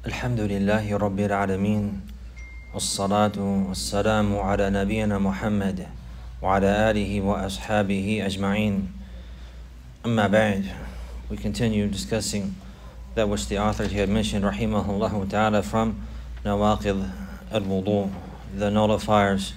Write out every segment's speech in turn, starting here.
الحمد لله رب العالمين والصلاة والسلام على نبينا محمد وعلى آله وأصحابه أجمعين. أما بعد, we continue discussing that which the author had mentioned, rahimahullah ta'ala, from nawaqid al-wudu, the nullifiers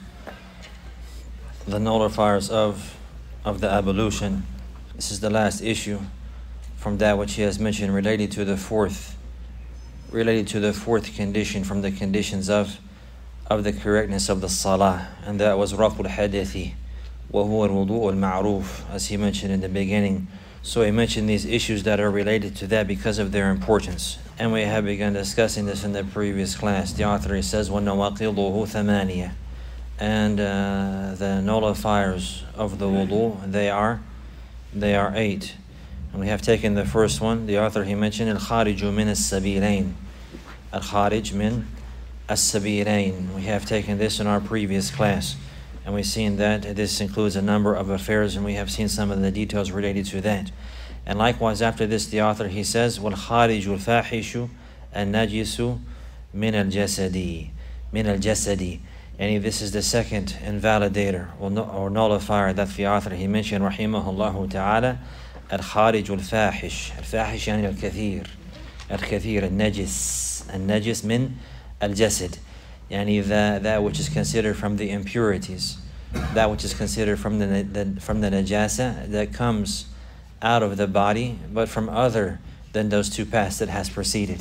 of the ablution. This is the last issue from that which he has mentioned related to the fourth condition from the conditions of the correctness of the salah, and that was raf'ul hadathi wa huwa al-wudu al-ma'ruf, as he mentioned in the beginning. So he mentioned these issues that are related to that because of their importance, and we have begun discussing this in the previous class. The author says وَنَوَاقِضُهُ ثَمَانِيَةٌ, and the nullifiers of the wudu, they are 8. And we have taken the first one. The author, he mentioned al-khariju min as-sabilain. Al-kharij min as-sabilain. We have taken this in our previous class, and we've seen that this includes a number of affairs, and we have seen some of the details related to that. And likewise, after this, the author, he says wal-khariju al-fahishu an-najisu min al-jasadi. Min al-jasadi. And this is the second invalidator or nullifier that the author, he mentioned, rahimahullah ta'ala, الخارج الفاحش. الفاحش يعني الكثير النجس من الجسد, يعني that which is considered from the impurities, that which is considered from the najasa that comes out of the body, but from other than those two paths that has preceded,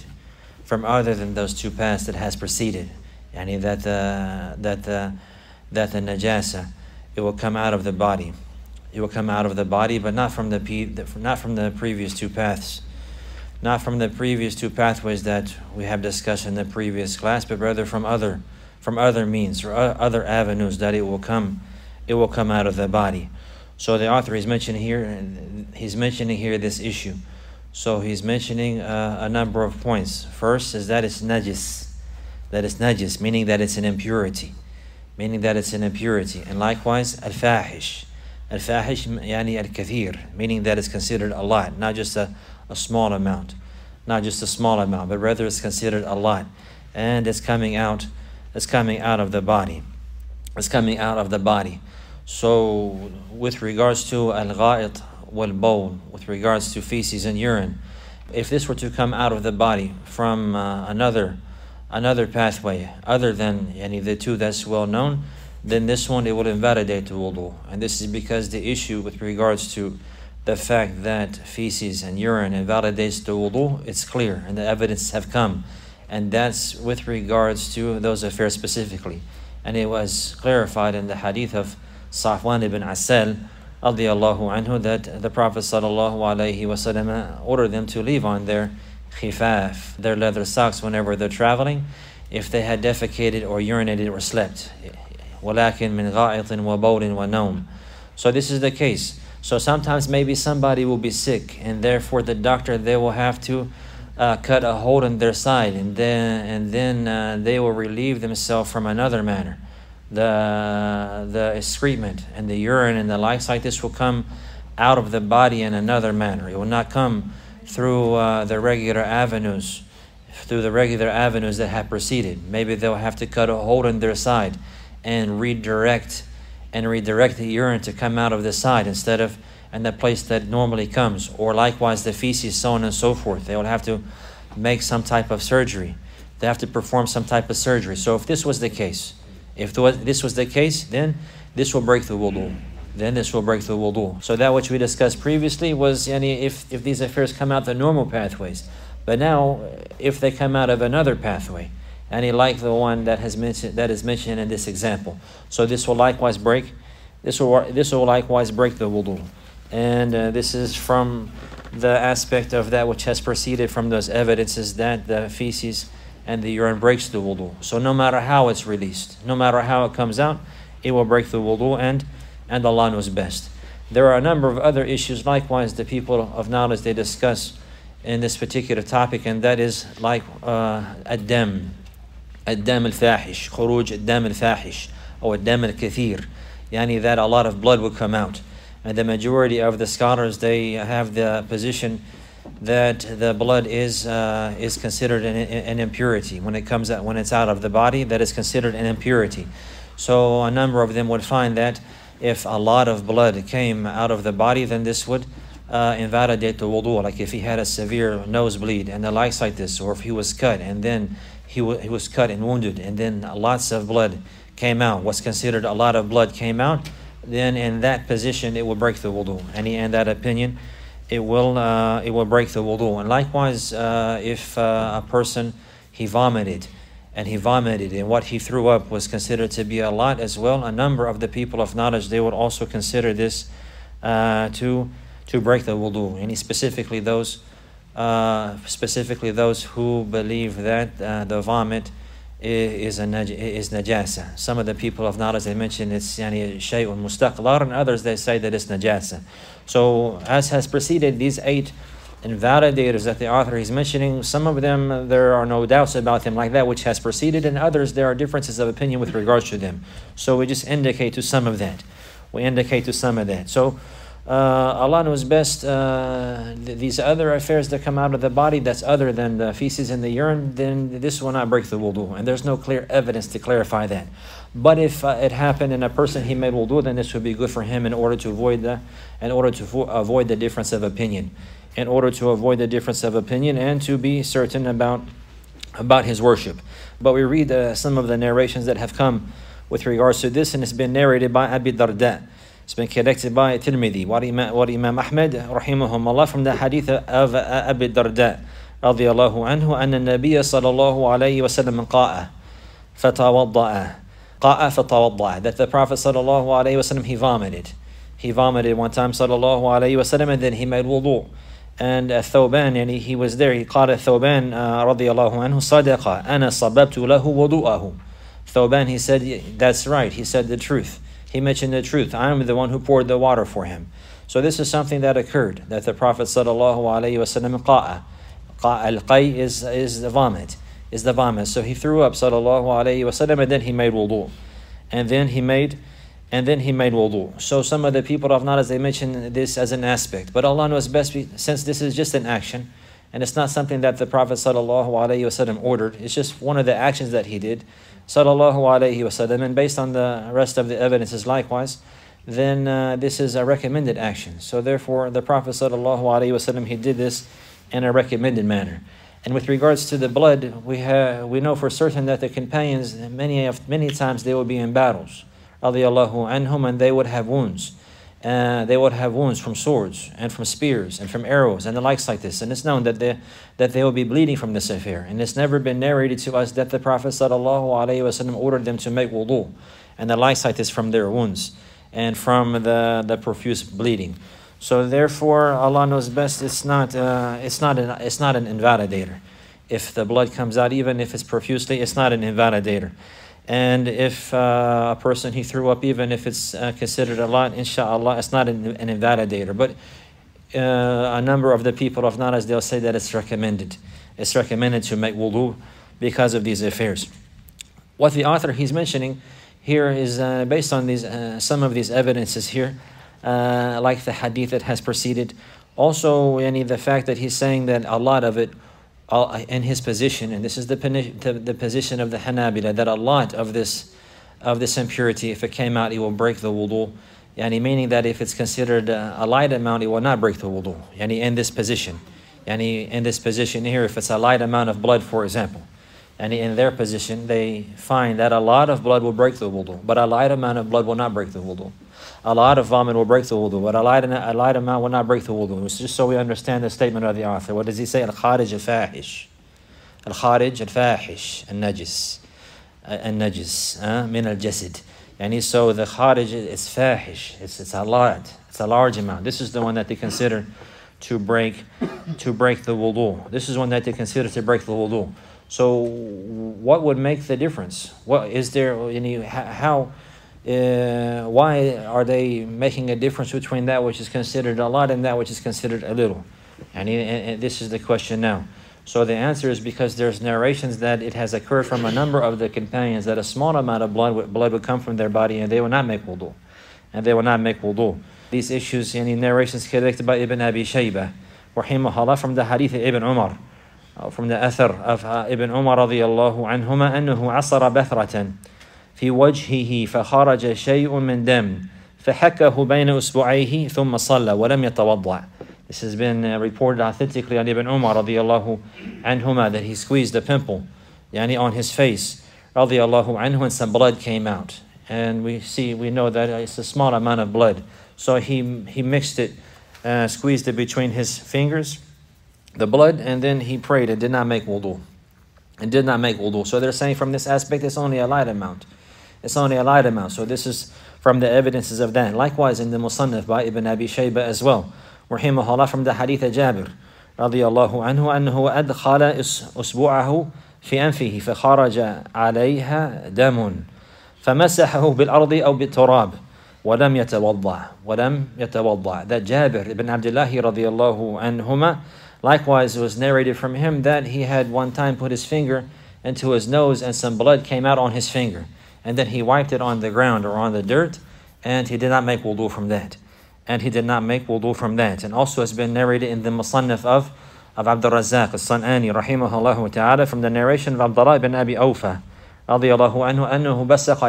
يعني that the najasa, it will come out of the body. It will come out of the body, but not from the previous two paths. Not from the previous two pathways that we have discussed in the previous class, but rather from other means or other avenues that it will come out of the body. So the author is mentioning here this issue. So he's mentioning a number of points. First is that it's najis. Meaning that it's an impurity. And likewise, al-fahish. Al-fahish yani al-kathir, meaning that it's considered a lot, not just a small amount, but rather it's considered a lot, and it's coming out of the body. So with regards to al-gha'it wal-bawl, with regards to feces and urine, if this were to come out of the body from another pathway other than the two that's well known, then this one, it would invalidate the wudu. And this is because the issue with regards to the fact that feces and urine invalidates the wudu, it's clear, and the evidence have come. And that's with regards to those affairs specifically. And it was clarified in the hadith of Safwan ibn Asal, radiyallahu anhu, that the Prophet sallallahu alayhi wasallam ordered them to leave on their khifaf, their leather socks, whenever they're traveling, if they had defecated or urinated or slept. وَلَكِنْ مِنْ غَائِطٍ وَبَوْلٍ وَنَوْمٍ. So this is the case. So sometimes maybe somebody will be sick, and therefore the doctor, they will have to cut a hole in their side, and then they will relieve themselves from another manner. The excrement and the urine and the likes like this will come out of the body in another manner. It will not come through the regular avenues that have preceded. Maybe they'll have to cut a hole in their side and redirect the urine to come out of the side instead of in the place that normally comes, or likewise the feces, so on and so forth. They will have to make some type of surgery. They have to perform some type of surgery. So if this was the case, then this will break the wudu. So that which we discussed previously was if these affairs come out the normal pathways. But now, if they come out of another pathway, like the one that is mentioned in this example, so this will likewise break the wudu. And this is from the aspect of that which has proceeded from those evidences that the feces and the urine breaks the wudu. So no matter how it's released, no matter how it comes out, it will break the wudu, and Allah knows best. There are a number of other issues likewise the people of knowledge, they discuss in this particular topic, and that is like ad-dam al-fahish, khuruj ad-dam al-fahish, or ad-dam al-kathir, that a lot of blood would come out. And the majority of the scholars, they have the position that the blood is considered an impurity when it comes out, when it's out of the body, that is considered an impurity. So a number of them would find that if a lot of blood came out of the body, then this would invalidate the wudu. Like if he had a severe nosebleed and the likes like this, or if he was cut and then he was cut and wounded, and then lots of blood came out, what's considered a lot of blood came out, then in that position it will break the wudu. And in that opinion, it will break the wudu. And likewise, if a person he vomited, and what he threw up was considered to be a lot as well, a number of the people of knowledge, they would also consider this to break the wudu. And specifically those who believe that the vomit is najasa. Some of the people of knowledge, they mention it's shay'un mustaqlar, and others they say that it's najasa. So as has preceded, these 8 invalidators that the author is mentioning, some of them there are no doubts about them like that which has preceded, and others there are differences of opinion with regards to them. So we just indicate to some of that. So Allah knows best. These other affairs that come out of the body that's other than the feces and the urine, then this will not break the wudu, and there's no clear evidence to clarify that. But if it happened and a person he made wudu, then this would be good for him in order to avoid the difference of opinion, and to be certain about his worship. But we read some of the narrations that have come with regards to this, and it's been narrated by Abi Darda. It's been collected by Tirmidhi, wa Imam Ahmad, rahimahumullah, from the hadith of Abi Darda, radiyallahu anhu, أن النبي صلى الله عليه وسلم قاء فتوضأ, that the Prophet sallallahu alayhi wasallam, he vomited one time, sallallahu alayhi wasallam, and then he made wudu. And Thawban, and he was there, he called Thawban radiyallahu anhu, صدق أنا صببت له وضوءه. Thawban, he said, that's right, he said the truth. He mentioned the truth. I am the one who poured the water for him. So this is something that occurred, that the Prophet sallallahu alaihi wasallam al-qay is the vomit, So he threw up sallallahu alaihi wasallam, and then he made wudu, and then he made wudu. So some of the people of knowledge, they mention this as an aspect, but Allah knows best, since this is just an action, and it's not something that the Prophet sallallahu alaihi wasallam ordered. It's just one of the actions that he did, sallallahu alaihi wasallam, and based on the rest of the evidences likewise, then this is a recommended action. So therefore the Prophet sallallahu alaihi wasallam, he did this in a recommended manner. And with regards to the blood, we know for certain that the companions, many times they would be in battles, radiyallahu anhum, and they would have wounds. They would have wounds from swords and from spears and from arrows and the likes like this. And it's known that they will be bleeding from this affair. And it's never been narrated to us that the Prophet ﷺ ordered them to make wudu and the likes like this from their wounds and from the profuse bleeding. So therefore, Allah knows best. It's not an invalidator. If the blood comes out, even if it's profusely, it's not an invalidator. And if a person he threw up, even if it's considered a lot, inshallah, it's not an invalidator. But a number of the people of knowledge, they'll say that it's recommended. It's recommended to make wudu because of these affairs. What the author he's mentioning here is based on these some of these evidences here, like the hadith that has preceded. Also, the fact that he's saying that a lot of it, in his position, and this is the position of the Hanabila, that a lot of this impurity, if it came out, it will break the wudu. Meaning that if it's considered a light amount, it will not break the wudu. In this position, here, if it's a light amount of blood, for example, and in their position, they find that a lot of blood will break the wudu, but a light amount of blood will not break the wudu. A lot of vomit will break the wudu, but a light amount will not break the wudu. It's just so we understand the statement of the author. What does he say? Al-kharij al-fahish. Al-kharij al-fahish. Al-najis. Al-najis. Min al-jasid. So the kharij is fahish. It's a lot. It's a large amount. This is the one that they consider to break the wudu. This is one that they consider to break the wudu. So what would make the difference? What is there? Why are they making a difference between that which is considered a lot and that which is considered a little? And this is the question now. So the answer is because there's narrations that it has occurred from a number of the companions that a small amount of blood would come from their body and they will not make wudu. These issues, narrations collected by Ibn Abi Shaybah, rahimahullah, from the hadith of Ibn Umar, from the athar of Ibn Umar radiyallahu anhuma, أنه عصر بثرة في وجهه فخرج شيء من دم فحكه بين أسبوعيه ثم صلى ولم يتوضأ. This has been reported authentically on Ibn Umar radiyallahu anhuma, that he squeezed a pimple on his face radiyallahu anhu, and some blood came out. And we know that it's a small amount of blood. So he mixed it, squeezed it between his fingers, the blood, and then he prayed and did not make wudu. So they're saying from this aspect, it's only a light amount. So this is from the evidences of that. Likewise in the Musannaf by Ibn Abi Shayba as well, rahimahullah, from the hadith of Jabir radiyallahu anhu, أنه أدخل أسبوعه في أنفه فخرج عليها دم فمسحه بالأرض أو بالتراب ولم يتوضأ. That Jabir ibn Abdullah radiyallahu anhuma, likewise, it was narrated from him that he had one time put his finger into his nose and some blood came out on his finger, and then he wiped it on the ground or on the dirt, and he did not make wudu from that. And also has been narrated in the Musannaf of Abd al-Razzaq al-San'ani rahimahullah ta'ala, from the narration of Abdullah ibn Abi Awfa radiyallahu anhu, أنه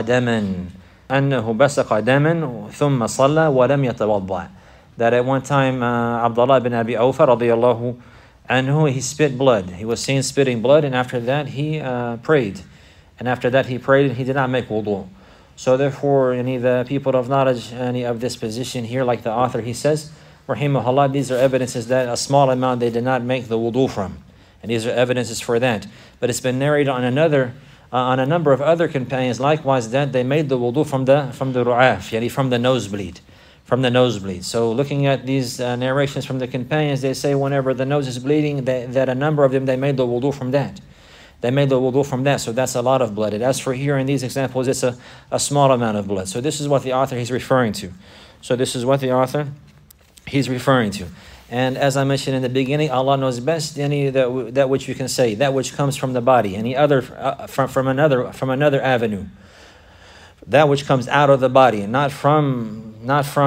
بسق دما ثم صلى ولم يتوضأ. That at one time Abdullah ibn Abi Awfa radiyallahu anhu, he spit blood. He was seen spitting blood, and after that he prayed. And he did not make wudu. So therefore, the people of knowledge of this position here, like the author, he says, rahimahullah, these are evidences that a small amount they did not make the wudu from. And these are evidences for that. But it's been narrated on a number of other companions, likewise, that they made the wudu from the ru'af, from the nosebleed. So looking at these narrations from the companions, they say whenever the nose is bleeding, that a number of them, they made the wudu from that. So that's a lot of blood. And as for here in these examples, it's a small amount of blood. So this is what the author he's referring to. And as I mentioned in the beginning, Allah knows best that which you can say, that which comes from the body, any other from another avenue, that which comes out of the body, and not from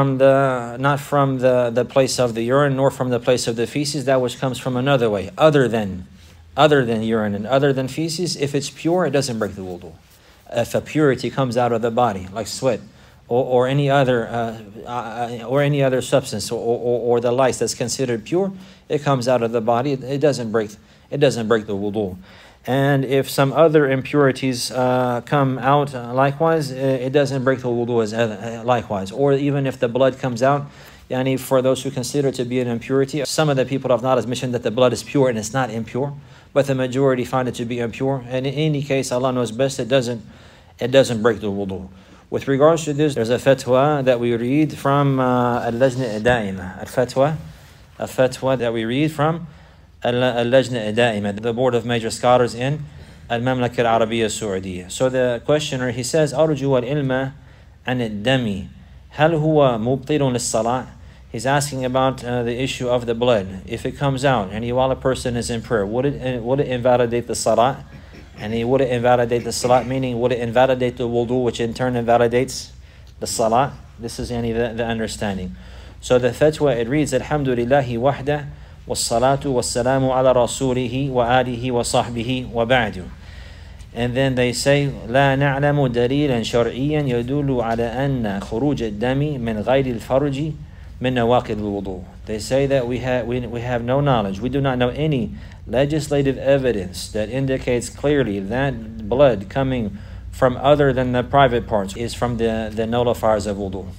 the place of the urine, nor from the place of the feces, that which comes from another way, other than urine and other than feces. If it's pure, it doesn't break the wudu. If a purity comes out of the body, like sweat, or any other substance, or the lice that's considered pure, it comes out of the body. It doesn't break the wudu. And if some other impurities come out, likewise, it doesn't break the wudu likewise. Or even if the blood comes out, for those who consider it to be an impurity, some of the people of knowledge mentioned that the blood is pure and it's not impure, but the majority find it to be impure. And in any case, Allah knows best. It doesn't break the wudu. With regards to this, there's a fatwa that we read from Al-Lajna Da'ima. A fatwa that we read from Al-Lajna Da'ima, the Board of Major Scholars in Al-Mamlaka Al-Arabiya Saudiya. So the questioner, he says, أرجو العلم عن الدم هل هو مبطل للصلاة? He's asking about the issue of the blood. If it comes out and while a person is in prayer, would it invalidate the salah? And would it invalidate the salah, meaning would it invalidate the wudu, which in turn invalidates the salah? This is the understanding. So the fatwa, it reads, Alhamdulillahi wahda, wassalatu wassalamu ala rasulihi wa alihi wa sahbihi wa ba'du. And then they say, لا نعلم دليلا شرعيا يدل على أن خروج الدم من غير الفرج من نواقض الوضوء. They say that we have no knowledge. We do not know any legislative evidence that indicates clearly that blood coming from other than the private parts is from the nullifiers of wudu.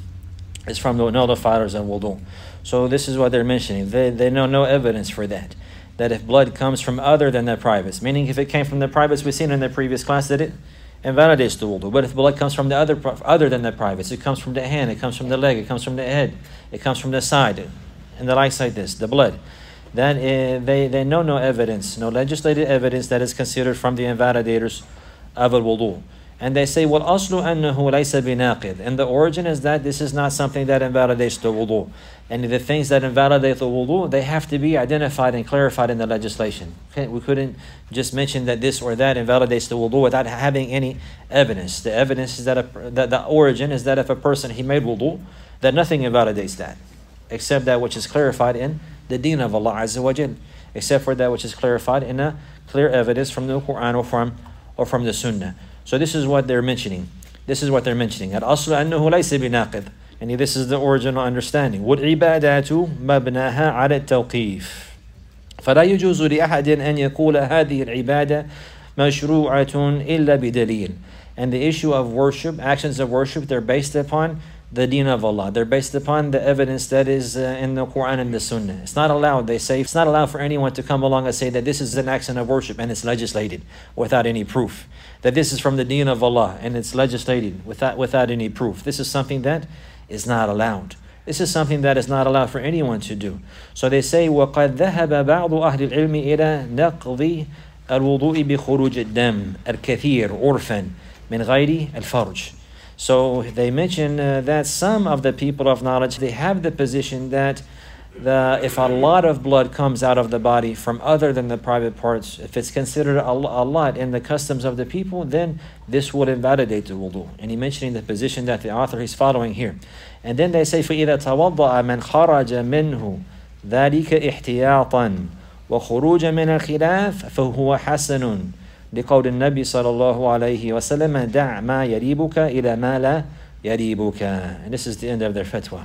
So this is what they're mentioning. They know no evidence for that if blood comes from other than the privates. Meaning if it came from the privates, we've seen in the previous class that it invalidates the wudu. But if blood comes from the other than the privates, it comes from the hand, it comes from the leg, it comes from the head, it comes from the side, and the likes like this, the blood. Then they know no evidence, no legislative evidence that is considered from the invalidators of al-wudu. And they say, well, aslu annahu laysa binaqid. And the origin is that this is not something that invalidates the wudu. And the things that invalidate the wudu, they have to be identified and clarified in the legislation. Okay? We couldn't just mention that this or that invalidates the wudu without having any evidence. The evidence is that the origin is that if a person, he made wudu, that nothing invalidates that, except that which is clarified in the deen of Allah Azza wa Jal, except for that which is clarified in a clear evidence from the Quran or from the Sunnah. So this is what they're mentioning. This is what they're mentioning. Al-aslu annahu laysa binaqid. And this is the original understanding. وَالْعِبَادَاتُ مَبْنَاهَا عَلَى التَّوْقِيفِ فَلَا يُجُوزُ لِأَحَدٍ أَنْ يَقُولَ هَذِهِ الْعِبَادَةِ مَشْرُوعَةٌ إِلَّا بِدَلِيلٍ. And the issue of worship, actions of worship, they're based upon the deen of Allah. They're based upon the evidence that is in the Quran and the Sunnah. It's not allowed, they say, it's not allowed for anyone to come along and say that this is an action of worship and it's legislated without any proof. That this is from the deen of Allah and it's legislated without any proof. This is something that is not allowed. This is something that is not allowed for anyone to do. So they say, وَقَدْ ذَهَبَ بَعْضُ أَهْلِ الْعِلْمِ إِلَى نَقْضِ الْوُضُوءِ بِخُرُوجِ الدَّمِ الْكَثِيرِ عُرْفًا مِنْ غَيْرِ الْفَرْجِ. So they mention that some of the people of knowledge, they have the position that if a lot of blood comes out of the body from other than the private parts, if it's considered a lot in the customs of the people, then this would invalidate the wudu. And he mentioning the position that the author is following here. And then they say, فَإِذَا تَوَضَّأَ مَنْ خَرَجَ مِنْهُ ذَلِكَ احْتِياطًا وَخُرُوجًا مِنَ الْخِلَافِ فَهُوَ حَسَنٌ لقول النبي صلى الله عليه وسلم دع ما يريبك إلى ما لا يريبك. And this is the end of their fatwa.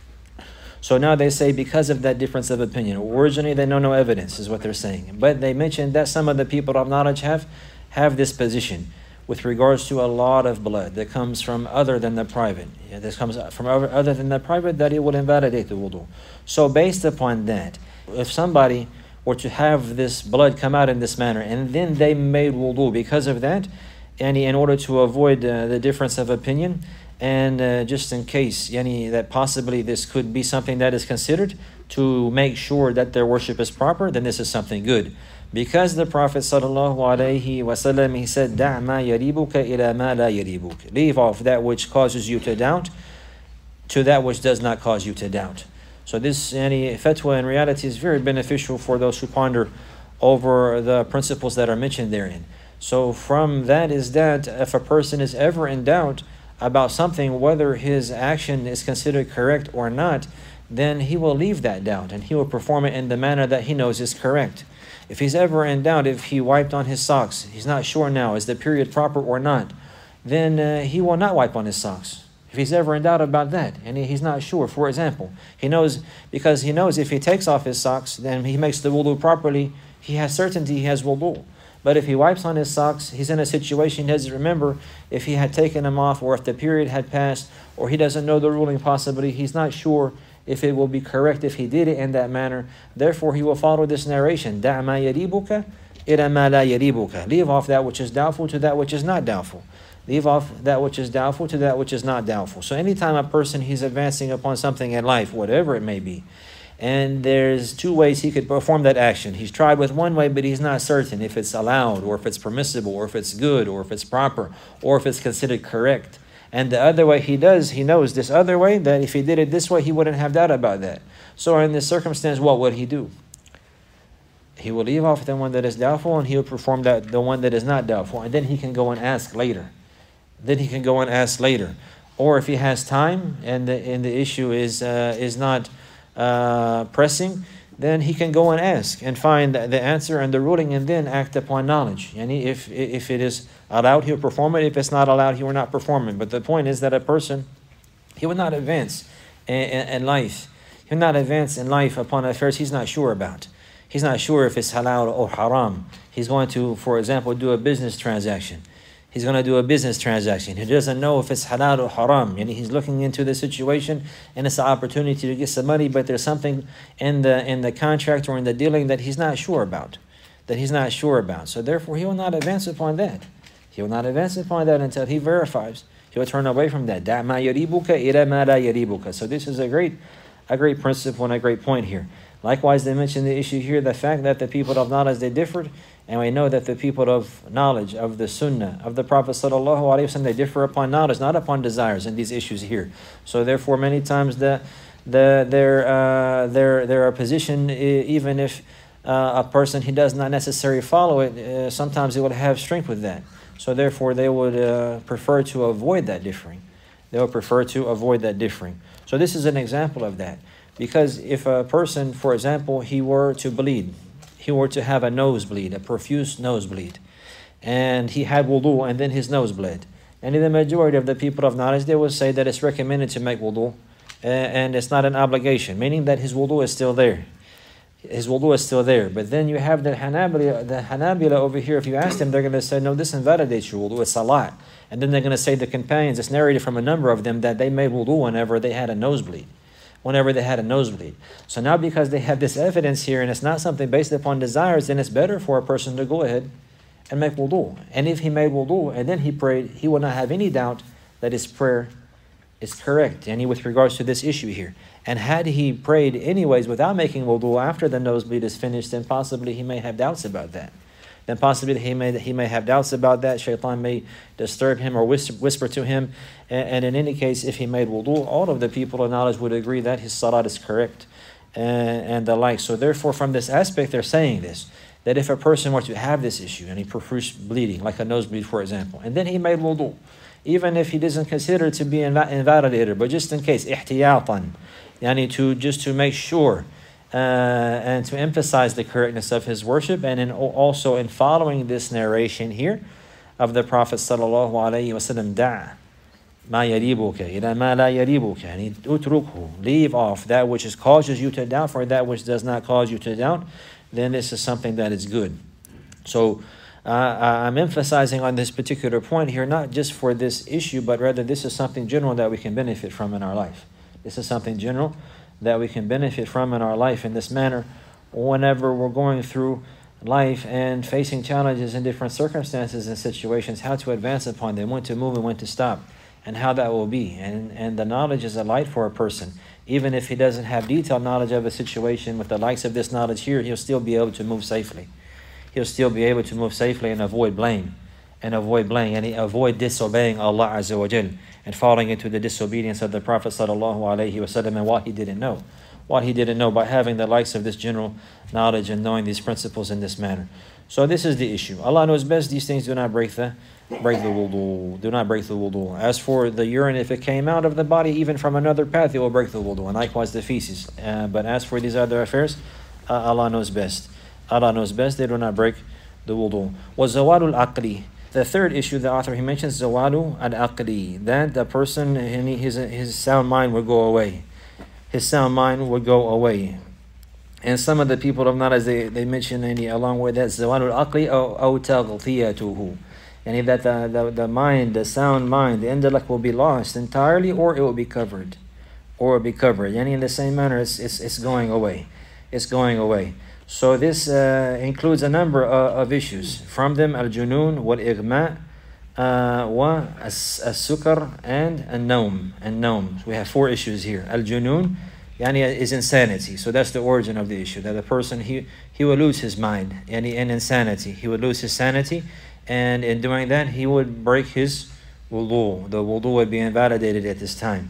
So now they say because of that difference of opinion, originally they know no evidence is what they're saying, but they mentioned that some of the people of knowledge have this position with regards to a lot of blood that comes from other than the private. This comes from other than the private, that it will invalidate the wudu. So based upon that, if somebody or to have this blood come out in this manner, and then they made wudu because of that, and in order to avoid the difference of opinion, and just in case that possibly this could be something that is considered to make sure that their worship is proper, then this is something good. Because the Prophet ﷺ, he said, دَعْ مَا يَرِيبُكَ إِلَى مَا لَا يَرِيبُكَ. Leave off that which causes you to doubt to that which does not cause you to doubt. So this fatwa in reality is very beneficial for those who ponder over the principles that are mentioned therein. So from that is that if a person is ever in doubt about something, whether his action is considered correct or not, then he will leave that doubt and he will perform it in the manner that he knows is correct. If he's ever in doubt, if he wiped on his socks, he's not sure now, is the period proper or not, then he will not wipe on his socks. If he's ever in doubt about that, and he's not sure, for example, he knows, because he knows if he takes off his socks, then he makes the wudu properly, he has certainty he has wudu. But if he wipes on his socks, he's in a situation he doesn't remember if he had taken them off or if the period had passed, or he doesn't know the ruling possibly, he's not sure if it will be correct if he did it in that manner. Therefore, he will follow this narration, دَعْ مَا يَرِيبُكَ إِلَى مَا لَا يَرِيبُكَ. Leave off that which is doubtful to that which is not doubtful. Leave off that which is doubtful to that which is not doubtful. So anytime a person, he's advancing upon something in life, whatever it may be, and there's two ways he could perform that action. He's tried with one way, but he's not certain if it's allowed, or if it's permissible, or if it's good, or if it's proper, or if it's considered correct. And the other way he knows this other way, that if he did it this way, he wouldn't have doubt about that. So in this circumstance, what would he do? He will leave off the one that is doubtful, and he will perform the one that is not doubtful, and then he can go and ask later. Or if he has time and the issue is not pressing, then he can go and ask and find the answer and the ruling, and then act upon knowledge. And if it is allowed, he'll perform it. If it's not allowed, he will not perform it. But the point is that a person, he will not advance in life. He will not advance in life upon affairs he's not sure about. He's not sure if it's halal or haram. He's going to, for example, do a business transaction. He doesn't know if it's halal or haram. And he's looking into the situation, and it's an opportunity to get some money, but there's something in the contract or in the dealing that he's not sure about. So therefore, he will not advance upon that. Until he verifies. He will turn away from that. دَعْ مَا يَرِيبُكَ إِلَى مَا لَا يَرِيبُكَ. So this is a great principle and a great point here. Likewise, they mention the issue here, the fact that the people of knowledge, they differed. And we know that the people of knowledge, of the Sunnah, of the Prophet ﷺ, they differ upon knowledge, not upon desires in these issues here. So therefore, many times their position, even if a person, he does not necessarily follow it, sometimes he would have strength with that. So therefore, they would prefer to avoid that differing. So this is an example of that. Because if a person, for example, he were to bleed, he were to have a nosebleed, a profuse nosebleed, and he had wudu and then his nose bled. And in the majority of the people of knowledge, they will say that it's recommended to make wudu, and it's not an obligation, meaning that his wudu is still there. His wudu is still there. But then you have the Hanabila over here. If you ask them, they're going to say, no, this invalidates your wudu, it's salat. And then they're going to say the companions, it's narrated from a number of them that they made wudu whenever they had a nosebleed. So now because they have this evidence here and it's not something based upon desires, then it's better for a person to go ahead and make wudu. And if he made wudu and then he prayed, he will not have any doubt that his prayer is correct. And with regards to this issue here. And had he prayed anyways without making wudu after the nosebleed is finished, then possibly he may have doubts about that. He may have doubts about that. Shaitan may disturb him or whisper to him. And in any case, if he made wudu, all of the people of knowledge would agree that his salat is correct and the like. So therefore, from this aspect, they're saying this, that if a person were to have this issue and he profuse bleeding, like a nosebleed, for example, and then he made wudu, even if he doesn't consider it to be invalidated, but just in case, ihtiyatan, just to make sure, and to emphasize the correctness of his worship, and also in following this narration here of the Prophet sallallahu alaihi wasallam, da' ma yaribuka ila ma la yaribuka, utrukhu, leave off that which causes you to doubt for that which does not cause you to doubt, then this is something that is good. So I'm emphasizing on this particular point here, not just for this issue, but rather this is something general that we can benefit from in our life. This is something general that we can benefit from in our life in this manner whenever we're going through life and facing challenges in different circumstances and situations, how to advance upon them, when to move and when to stop, and how that will be. And the knowledge is a light for a person. Even if he doesn't have detailed knowledge of a situation, with the likes of this knowledge here, he'll still be able to move safely. He'll still be able to move safely and avoid blame. And avoid disobeying Allah Azza wa Jal and falling into the disobedience of the Prophet sallallahu alaihi wasallam and what he didn't know. What he didn't know by having the likes of this general knowledge and knowing these principles in this manner. So this is the issue. Allah knows best. These things do not break the wudu. Do not break the wudu. As for the urine, if it came out of the body even from another path, it will break the wudu. And likewise the feces. But as for these other affairs, Allah knows best. Allah knows best. They do not break the wudu. وَزَوَالُ الْعَقْلِ. The third issue, the author, he mentions zawalu al-aqli, that the person, his sound mind would go away. His sound mind would go away. And some of the people of knowledge, they mention along with that, zawalu al-aqli aw taghtiyatuhu. And that the mind, the sound mind, the intellect will be lost entirely, or it will be covered. And in the same manner, it's going away. It's going away. So this includes a number of issues. From them, al-junun, wal-ighma, wa as-sukar, and an-nawm. So we have 4 issues here. Al-junun is insanity. So that's the origin of the issue. That the person, he will lose his mind. In insanity. He would lose his sanity. And in doing that, he would break his wudu. The wudu would be invalidated at this time.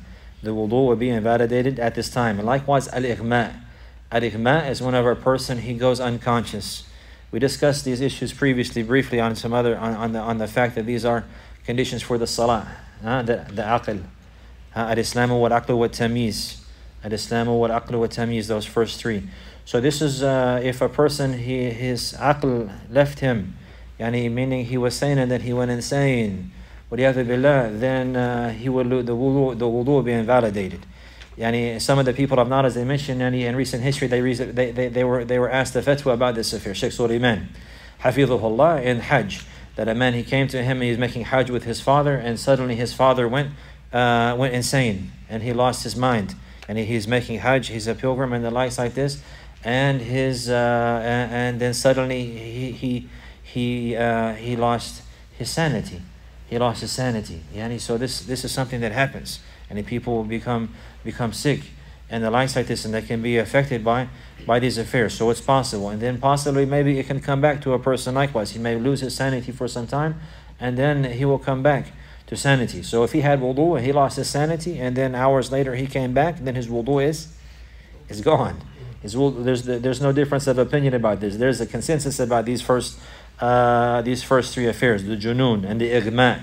And likewise, al-ighma. Al-ighma is whenever a person, he goes unconscious. We discussed these issues previously briefly on some other on the fact that these are conditions for the salah. The aql. Al-islamu wal-aqlu wal-tamiz. Al-islamu wal-aqlu wal-tamiz, those first 3. So this is if a person, his aql left him, meaning he was sane and then he went insane, then he will the wudu will be invalidated. Some of the people of knowledge, they mentioned in recent history, they were asked the fatwa about this affair. Sheikh Sulaiman, Hafidhullah, in Hajj, that a man, he came to him, he was making Hajj with his father, and suddenly his father went insane, and he lost his mind. And he's making Hajj, he's a pilgrim and the likes like this, and and then suddenly he lost his sanity. So this is something that happens, and people will become sick and the likes like this, and they can be affected by these affairs. So it's possible, and then possibly maybe it can come back to a person likewise. He may lose his sanity for some time, and then he will come back to sanity. So if he had wudu and he lost his sanity, and then hours later he came back, then his wudu is gone. There's no difference of opinion about this. There's a consensus about these first 3 affairs: the junun and the ighma.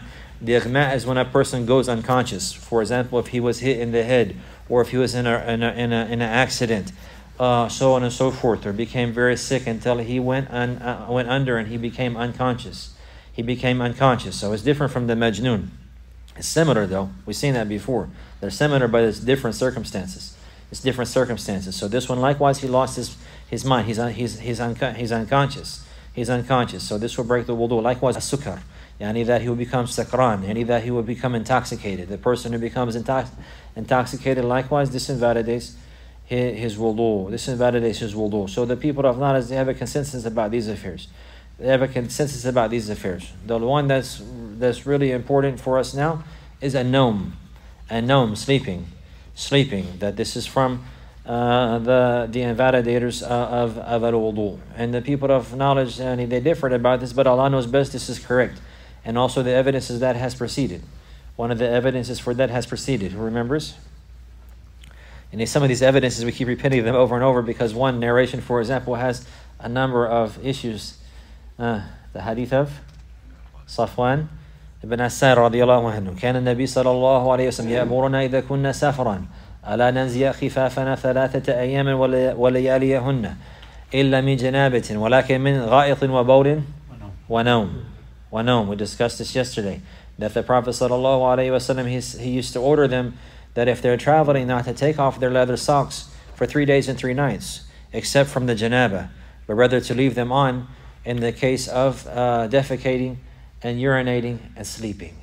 The ighma is when a person goes unconscious. For example, if he was hit in the head, or if he was in an accident, so on and so forth, or became very sick until he went under and he became unconscious. He became unconscious. So it's different from the majnoon. It's similar though. We've seen that before. They're similar, but it's different circumstances. It's different circumstances. So this one, likewise, he lost his mind. He's unconscious. He's unconscious. So this will break the wudu. Likewise, as-sukar. Yani that he will become sakran. Yani that he will become intoxicated. The person who becomes intoxicated, likewise, this invalidates his wudu. This invalidates his wudu. So the people of knowledge, they have a consensus about these affairs. They have a consensus about these affairs. The one that's really important for us now is a nom, sleeping. That this is from the invalidators of al-wudu. And the people of knowledge, they differed about this, but Allah knows best this is correct. And also the evidences that has preceded. One of the evidences for that has preceded. Who remembers? And some of these evidences, we keep repeating them over and over because one narration, for example, has a number of issues. The hadith of Safwan ibn Asar radiyallahu anhu. كان النبي صلى الله عليه وسلم يأمرنا إذا كنا سافرا ألا ننزي خفافنا 3 أيام ولياليهن إلا من جنابة ولكن من غائط وبول ونوم. We discussed this yesterday. That the Prophet sallallahu alaihi wasallam, he used to order them that if they're traveling, not to take off their leather socks for 3 days and 3 nights, except from the janaba, but rather to leave them on in the case of defecating and urinating and sleeping.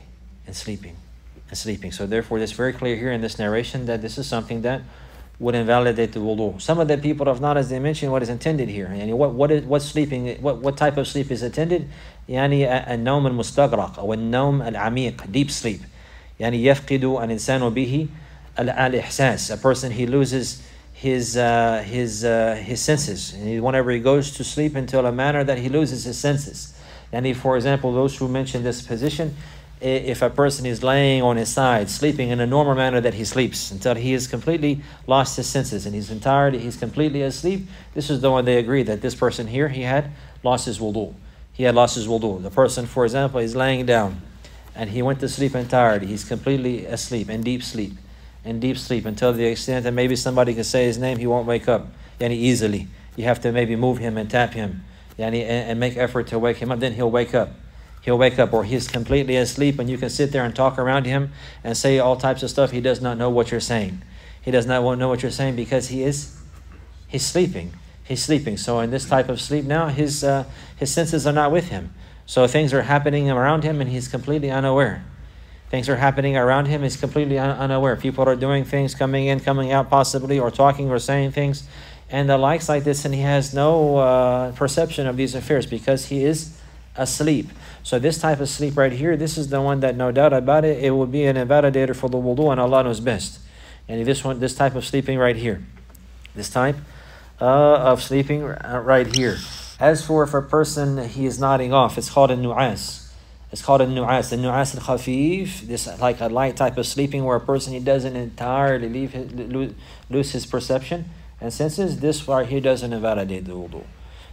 So therefore, it's very clear here in this narration that this is something that would invalidate the wudu. Some of the people of knowledge, they mention what is intended here. And what sleeping, what type of sleep is intended? يعني النوم المستغرق أو النوم العميق, deep sleep. يعني يفقد الإنسان به الإحساس. A person, he loses his senses. And whenever he goes to sleep until a manner that he loses his senses. And for example, those who mention this position, if a person is laying on his side, sleeping in a normal manner that he sleeps until he has completely lost his senses and he's completely asleep, this is the one they agree that this person here, he had lost his wudu. The person, for example, is laying down and he went to sleep entirely. He's completely asleep, in deep sleep until the extent that maybe somebody can say his name, he won't wake up easily. You have to maybe move him and tap him and make effort to wake him up. Then he'll wake up, or he's completely asleep and you can sit there and talk around him and say all types of stuff. He does not know what you're saying. He does not know what you're saying because he's sleeping. So in this type of sleep now, his senses are not with him. So things are happening around him and he's completely unaware. People are doing things, coming in, coming out possibly, or talking or saying things and the likes like this, and he has no perception of these affairs because he is asleep. So this type of sleep right here, this is the one that, no doubt about it, it will be an invalidator for the wudu, and Allah knows best. And this type of sleeping right here, this type of sleeping right here. As for if a person, he is nodding off, it's called a nu'as. The nu'as al-khafif, this like a light type of sleeping where a person, he doesn't entirely lose his perception and senses. This right here doesn't invalidate the wudu.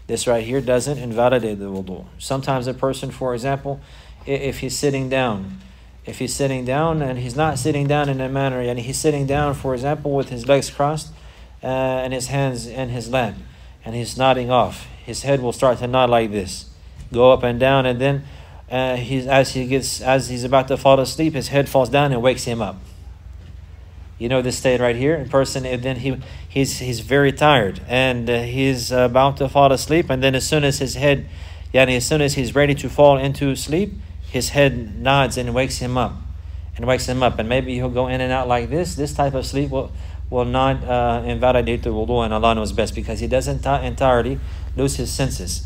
Sometimes a person, for example, if he's sitting down and he's not sitting down in a manner, and he's sitting down, for example, with his legs crossed and his hands in his lap, and he's nodding off, his head will start to nod like this, go up and down, and then as he's about to fall asleep, his head falls down and wakes him up. You know this state right here, in person, and then he's very tired and he's about to fall asleep, and then as soon as he's ready to fall into sleep, his head nods and wakes him up, and maybe he'll go in and out like this. This type of sleep will not invalidate the wudu, and Allah knows best because he doesn't entirely lose his senses.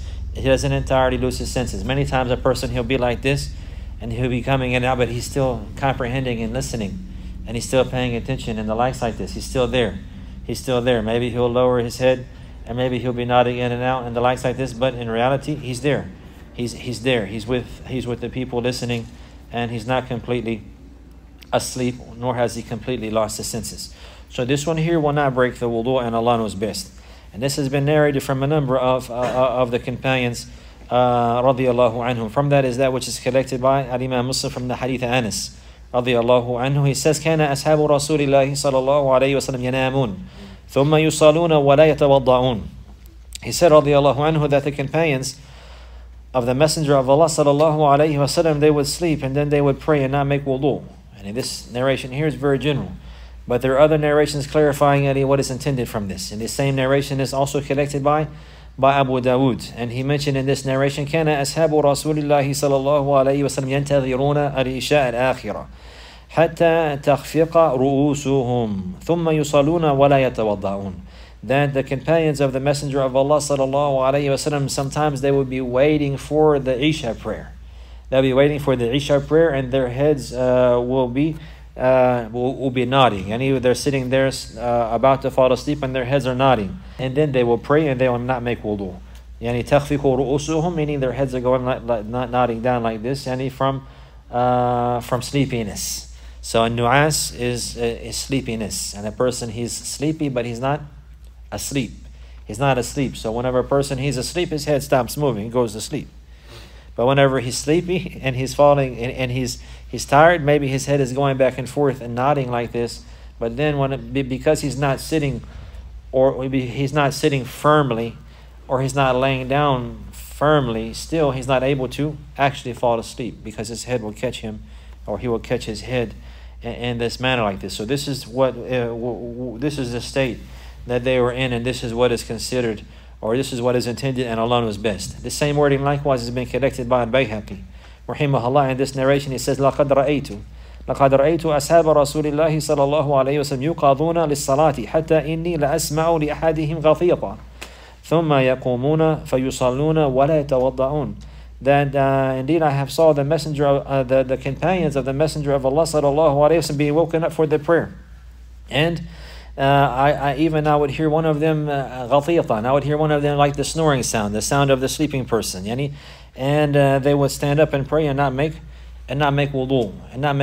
Many times a person, he'll be like this and he'll be coming in and out, but he's still comprehending and listening, and he's still paying attention and the likes like this. He's still there. Maybe he'll lower his head and maybe he'll be nodding in and out and the likes like this, but in reality, he's there. He's there. He's with the people listening, and he's not completely asleep, nor has he completely lost his senses. So this one here will not break the wudu, and Allah knows best. And this has been narrated from a number of the companions radiyallahu anhu. From that is that which is collected by Imam Muslim from the hadith Anas radiyallahu anhu. He says, كان أصحاب رسول الله صلى الله عليه وسلم ينامون ثم يصلون ولا يتوضعون. He said radiyallahu anhu that the companions of the Messenger of Allah sallallahu alayhi wasallam, they would sleep and then they would pray and not make wudu. And this narration here is very general, but there are other narrations clarifying what is intended from this. And the same narration is also collected by Abu Dawood, and he mentioned in this narration, كان أصحاب رسول الله صلى الله عليه وسلم ينتظرون العشاء الآخرة حتى تخفق رؤوسهم ثم يصلون ولا يتوضعون. That the companions of the Messenger of Allah sallallahu alaihi wasallam, sometimes they would be waiting for the Isha prayer. They'll be waiting for the Isha prayer, and their heads will be nodding. And they're sitting there about to fall asleep, and their heads are nodding. And then they will pray, and they will not make wudu. Yani تخفق رؤوسهم, meaning their heads are going not nodding down like this, and from sleepiness. So a nu'as is sleepiness, and a person, he's sleepy, but he's not asleep. He's not asleep. So whenever a person he's asleep, his head stops moving, he goes to sleep. But whenever he's sleepy and he's falling and he's tired, maybe his head is going back and forth and nodding like this. But then because he's not sitting, or maybe he's not sitting firmly, or he's not laying down firmly, still he's not able to actually fall asleep, because his head will catch him, or he will catch his head in this manner like this. So this is this is the state that they were in, and this is what is considered, or this is what is intended, and Allah knows best. The same wording likewise has been collected by Al-Bayhaqi rahimahullah. In this narration he says, لقد رأيت أصحاب رسول الله صلى الله عليه وسلم يقاضون للصلاة حتى إني لأسمع لأحدهم غطيطا ثم يقومون فيصلون ولا يتوضعون. That indeed I have saw the messenger, the companions of the Messenger of Allah sallallahu alaihi wasallam being woken up for the prayer, and I would hear one of them غطيطا. I would hear one of them like the snoring sound, the sound of the sleeping person. And they would stand up and pray and not make wudu.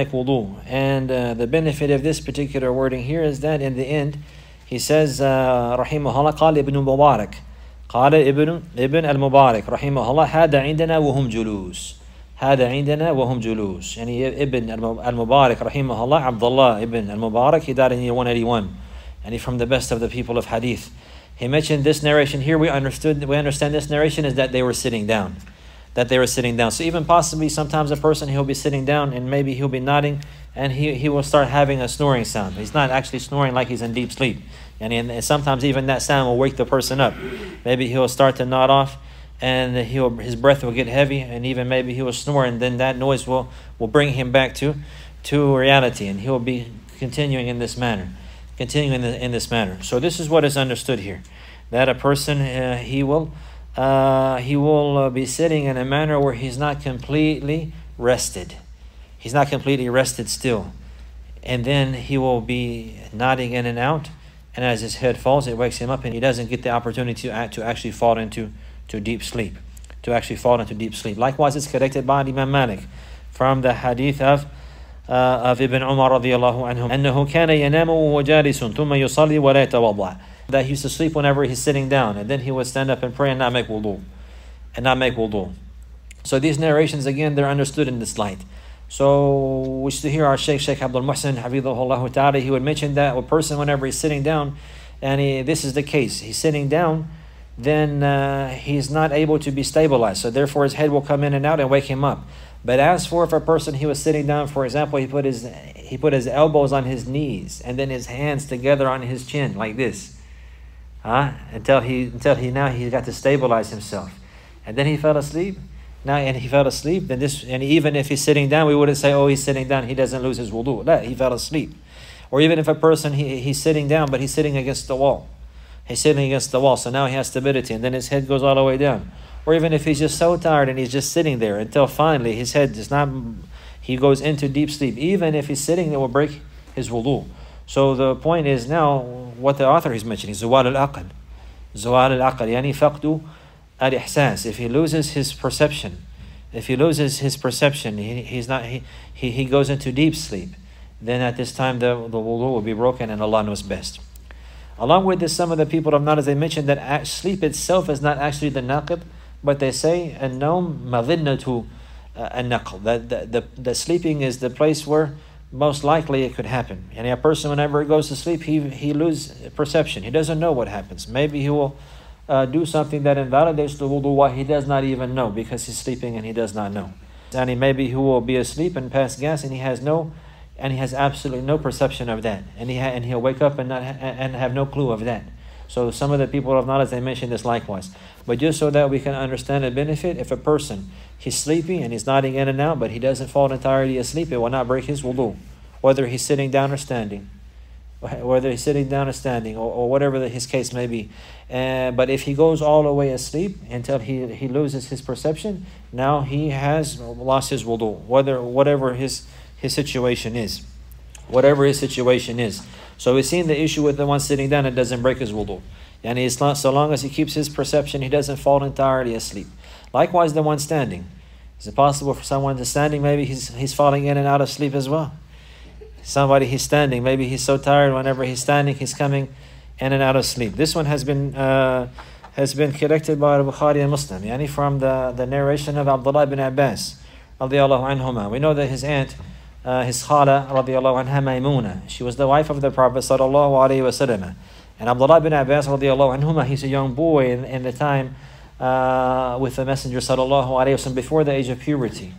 And the benefit of this particular wording here is that in the end, he says, rahimahullah, قال ابن المبارك, قال ابن المبارك rahimahullah, هذا عندنا وهم جلوس. هذا عندنا وهم جلوس. يعني Ibn al-Mubarak rahimahullah, Abdullah ibn al-Mubarak, he died in year 181. And he's from the best of the people of hadith. He mentioned this narration here. We understand this narration is that they were sitting down. So even possibly sometimes a person, he'll be sitting down and maybe he'll be nodding, and he will start having a snoring sound. He's not actually snoring like he's in deep sleep. And sometimes even that sound will wake the person up. Maybe he'll start to nod off, and his breath will get heavy, and even maybe he will snore, and then that noise will bring him back to reality, and he will be continuing in this manner. So this is what is understood here, that a person he will be sitting in a manner where he's not completely rested. He's not completely rested still, and then he will be nodding in and out, and as his head falls, it wakes him up, and he doesn't get the opportunity to actually fall into deep sleep. Likewise, it's connected by Imam Malik from the hadith of Ibn Umar radiyallahu anhu, أنه كان ينام وهو جالس ثم يصلي ولا يتوضأ. That he used to sleep whenever he's sitting down, and then he would stand up and pray and not make wudu. So these narrations, again, they're understood in this light. So we used to hear our Sheikh Abdul Muhsin Hafidhahullah Ta'ala, he would mention that a person, whenever he's sitting down, and this is the case, he's sitting down, then he's not able to be stabilized. So therefore his head will come in and out and wake him up. But as for if a person, he was sitting down, for example, he put his elbows on his knees and then his hands together on his chin like this, until he got to stabilize himself, and then he fell asleep. Then and even if he's sitting down, we wouldn't say, oh, he's sitting down, he doesn't lose his wudu. No, he fell asleep. Or even if a person he's sitting down, but he's sitting against the wall. So now he has stability, and then his head goes all the way down. Or even if he's just so tired and he's just sitting there until finally his head he goes into deep sleep. Even if he's sitting, it will break his wudu. So the point is now what the author is mentioning, زوال العقل, يعني فقد الإحساس. If he loses his perception, he goes into deep sleep, then at this time the wudu will be broken, and Allah knows best. Along with this, some of the people of knowledge, they mentioned that sleep itself is not actually the naqid, but they say النوم مظنة النقل, that the sleeping is the place where most likely it could happen. And a person, whenever he goes to sleep, he loses perception. He doesn't know what happens. Maybe he will do something that invalidates the wudu while he does not even know, because he's sleeping and he does not know. And maybe he will be asleep and pass gas, and he has absolutely no perception of that, and he'll wake up and have no clue of that. So some of the people of knowledge, they mention this likewise. But just so that we can understand the benefit, if a person, he's sleepy and he's nodding in and out, but he doesn't fall entirely asleep, it will not break his wudu, whether he's sitting down or standing. Whether he's sitting down or standing, or whatever his case may be. But if he goes all the way asleep until he loses his perception, now he has lost his wudu, whatever his situation is. Whatever his situation is. So we've seen the issue with the one sitting down, it doesn't break his wudu. And it's not, so long as he keeps his perception, he doesn't fall entirely asleep. Likewise, the one standing. Is it possible for someone to standing, maybe he's falling in and out of sleep as well? Somebody, he's standing, maybe he's so tired whenever he's standing, he's coming in and out of sleep. This one has been collected by Bukhari and Muslim, yani from the narration of Abdullah ibn Abbas radiallahu anhuma. We know that his aunt, his khala radiallahu anha, Maymuna, she was the wife of the Prophet sallallahu alaihi wasallam. And Abdullah ibn Abbas radiallahu anhuma, he's a young boy in the time with the Messenger sallallahu alaihi wasallam, before the age of purity.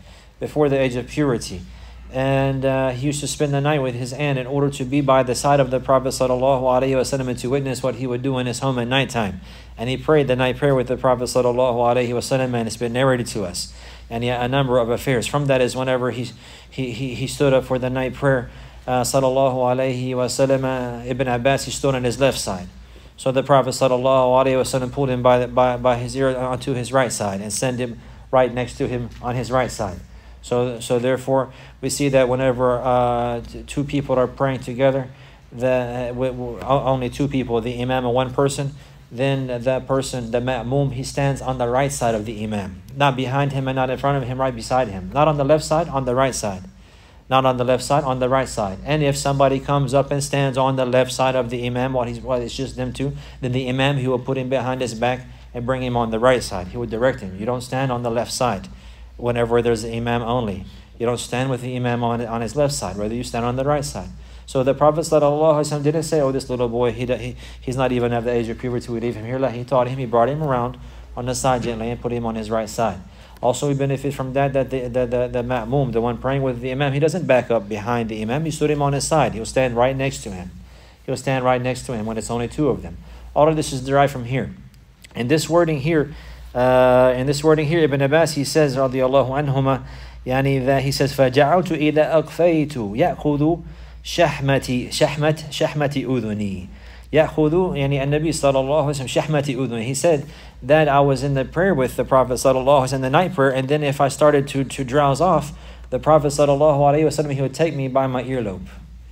And he used to spend the night with his aunt in order to be by the side of the Prophet sallallahu alaihi wasallam and to witness what he would do in his home at nighttime. And he prayed the night prayer with the Prophet sallallahu alaihi wasallam, and it's been narrated to us. And he had a number of affairs. From that is whenever he stood up for the night prayer, sallallahu alaihi wasallam, Ibn Abbas, he stood on his left side. So the Prophet sallallahu alaihi wasallam pulled him by his ear onto his right side and sent him right next to him on his right side. So therefore, we see that whenever two people are praying together, only two people, the imam and one person, then that person, the ma'mum, he stands on the right side of the imam, not behind him and not in front of him, right beside him, not on the left side, on the right side, not on the left side, on the right side. And if somebody comes up and stands on the left side of the imam while it's just them two, then the imam, he will put him behind his back and bring him on the right side. He would direct him. You don't stand on the left side whenever there's an imam only. You don't stand with the imam on his left side, rather you stand on the right side. So the Prophet ﷺ didn't say, oh, this little boy, he's not even at the age of puberty, we leave him here. He taught him, he brought him around on the side gently and put him on his right side. Also, we benefit from that the ma'mum, the one praying with the imam, he doesn't back up behind the imam, he stood him on his side. He'll stand right next to him. He'll stand right next to him when it's only two of them. All of this is derived from here. In this wording here, Ibn Abbas, he says, radiyallahu anhuma, that he says, فَجَعَوْتُ إِذَا أَقْفَيْتُ يَأْخُذُ شَحْمَةِ أُذُنِي. يَأْخُذُ, النبي sallallahu alayhi wa sallam, شَحْمَةِ أُذُنِي. He said that I was in the prayer with the Prophet sallallahu alayhi wa sallam, the night prayer, and then if I started to drowse off, the Prophet sallallahu alayhi wa sallam, he would take me by my earlobe.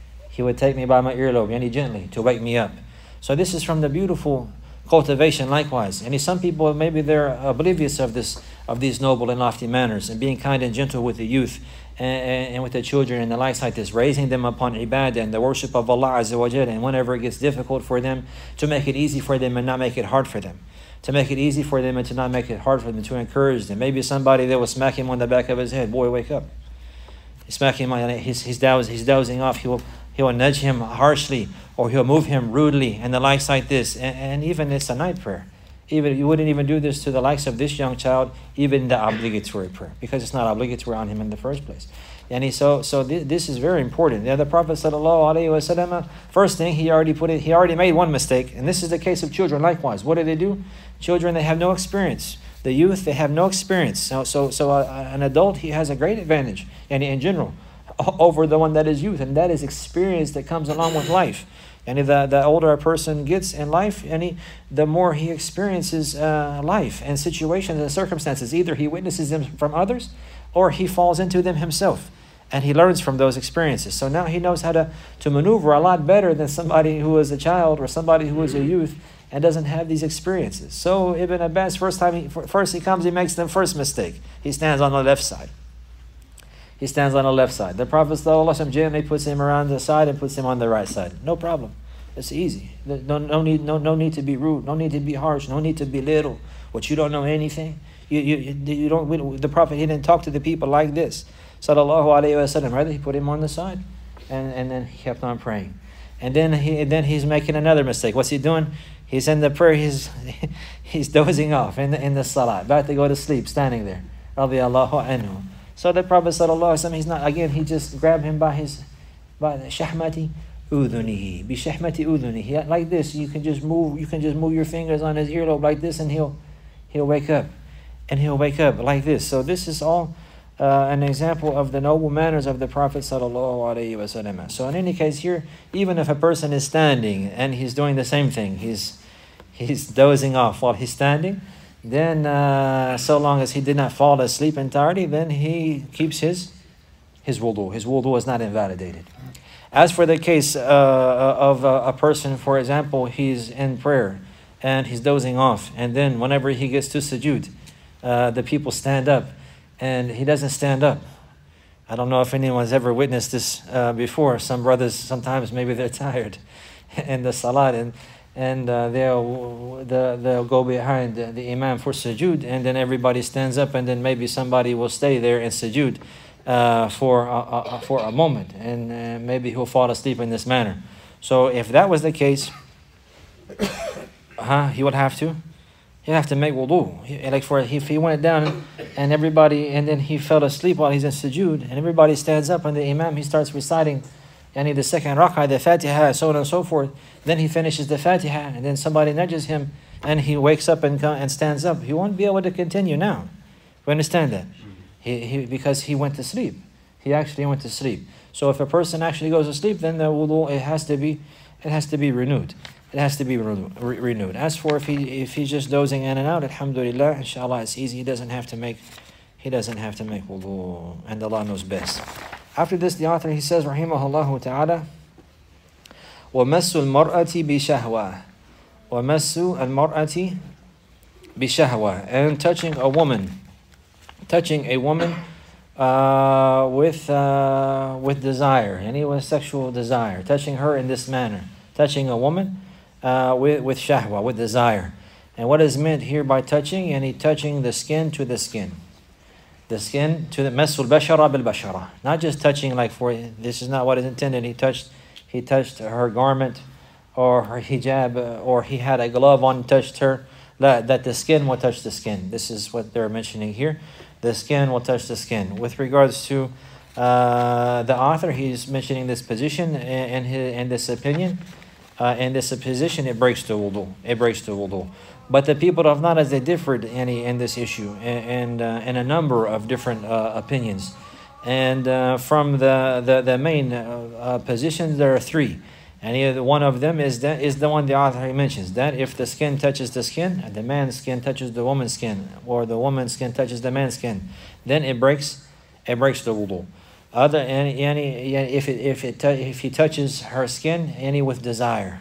Gently, to wake me up. So this is from the beautiful cultivation likewise. And some people, maybe they're oblivious of these noble and lofty manners, and being kind and gentle with the youth and with the children and the likes like this, raising them upon ibadah and the worship of Allah Azza wa Jalla, and whenever it gets difficult for them, to make it easy for them and not make it hard for them. To make it easy for them and to not make it hard for them, to encourage them. Maybe somebody that will smack him on the back of his head, boy, wake up. He smack him on, he's dozing off, he will nudge him harshly, or he'll move him rudely, and the likes like this. And even it's a night prayer. Even you wouldn't even do this to the likes of this young child, even the obligatory prayer, because it's not obligatory on him in the first place. And this is very important. The Prophet sallallahu alaihi wasallam, first thing he already made one mistake, and this is the case of children likewise. What do? Children, they have no experience. The youth, they have no experience. So an adult, he has a great advantage, and in general, over the one that is youth, and that is experience that comes along with life. And the older a person gets in life, the more he experiences life and situations and circumstances. Either he witnesses them from others, or he falls into them himself, and he learns from those experiences. So now he knows how to maneuver a lot better than somebody who is a child or somebody who is a youth and doesn't have these experiences. So Ibn Abbas, first he comes, he makes the first mistake. He stands on the left side. The Prophet ﷺ gently puts him around the side and puts him on the right side. No problem. It's easy. No need to be rude. No need to be harsh. No need to belittle what you don't know anything. You don't. The Prophet, he didn't talk to the people like this, sallallahu alaihi wasallam. Rather, he put him on the side, and then he kept on praying. And then he's making another mistake. What's he doing? He's in the prayer. He's dozing off in the salah, about to go to sleep, standing there. Radiallahu anhu. So the Prophet sallallahu alaihi wasallam, he's not, again, he just grabbed him by the shahmati udhunihi, bi shahmati udhunihi, like this. You can just move your fingers on his earlobe like this, and he'll wake up, and he'll wake up like this. So this is all an example of the noble manners of the Prophet sallallahu alaihi wasallam. So in any case here, even if a person is standing and he's doing the same thing, he's dozing off while he's standing, then so long as he did not fall asleep entirely, then he keeps his wudu. His wudu is not invalidated. As for the case of a person, for example, he's in prayer and he's dozing off, and then whenever he gets to sujood, the people stand up and he doesn't stand up. I don't know if anyone's ever witnessed this before. Some brothers, sometimes maybe they're tired in the salat, and they'll go behind the imam for sujood, and then everybody stands up, and then maybe somebody will stay there in sujood for a moment, and maybe he'll fall asleep in this manner. So if that was the case, he would have to make wudu. If he went down and then he fell asleep while he's in sujood, and everybody stands up, and the imam, he starts reciting the second rak'ah, the Fatiha, so on and so forth. Then he finishes the Fatiha, and then somebody nudges him, and he wakes up and stands up. He won't be able to continue now. We understand that? Because he went to sleep. He actually went to sleep. So if a person actually goes to sleep, then the wudu, it has to be renewed. It has to be renewed. As for if he's just dozing in and out, alhamdulillah, inshallah, it's easy. He doesn't have to make wudu, and Allah knows best. After this, the author, he says, rahimahullah ta'ala, وَمَسُّ الْمَرْأَةِ بِشَهْوَةٍ وَمَسُّ الْمَرْأَةِ بِشَهْوَةٍ, and touching a woman with desire, with sexual desire, touching her in this manner, touching a woman with shahwa, with desire. And what is meant here by touching? Touching the skin to the skin. The skin to the masul bashara bil bashara. Not just touching this is not what is intended. He touched her garment or her hijab, or he had a glove on and touched her. That the skin will touch the skin. This is what they're mentioning here. The skin will touch the skin. With regards to the author, he's mentioning this position and this opinion. In this position, it breaks the wudu. But the people of Najd, they differed in this issue, and in a number of different opinions. And from the main positions, there are three. And one of them is the one the author mentions, that if the skin touches the skin, the man's skin touches the woman's skin, or the woman's skin touches the man's skin, then it breaks the wudu. If he touches her skin, with desire,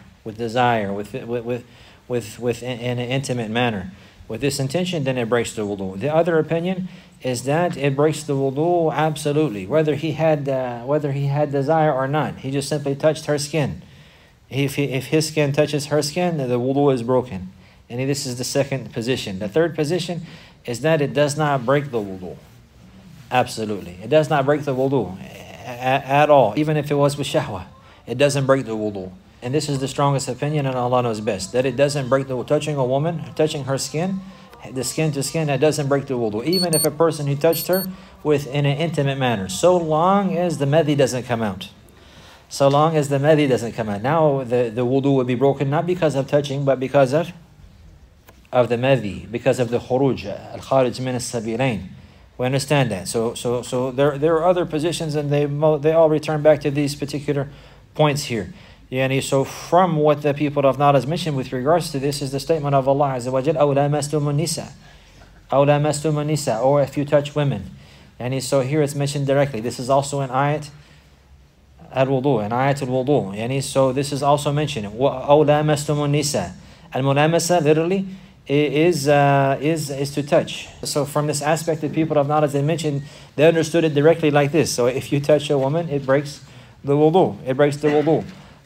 in an intimate manner, with this intention, then it breaks the wudu. The other opinion is that it breaks the wudu absolutely, whether he had desire or not. He just simply touched her skin. If his skin touches her skin, the wudu is broken. And this is the second position. The third position is that it does not break the wudu. Absolutely, it does not break the wudu at all. Even if it was with shahwa, it doesn't break the wudu. And this is the strongest opinion, and Allah knows best, that it doesn't break the wudu. Touching a woman, touching her skin, the skin to skin, that doesn't break the wudu. Even if a person who touched her in an intimate manner, so long as the madhi doesn't come out. So long as the madhi doesn't come out. Now the wudu will be broken, not because of touching, but because of the madhi, because of the khuruj, al-kharij min as-sabilain. We understand that. So there are other positions, and they all return back to these particular points here. So from what the people of Najd has mentioned with regards to this is the statement of Allah Azza wa Jal, أَوْ لَامَسْتُمُ النِّسَاءَ, or if you touch women. So here it's mentioned directly. This is also in ayat al-wudu, so this is also mentioned. أَوْ لَامَسْتُمُ النِّسَاءَ. Al-mulamasa literally is to touch. So from this aspect, the people of Najd, as they mentioned, they understood it directly like this. So if you touch a woman, it breaks the wudu.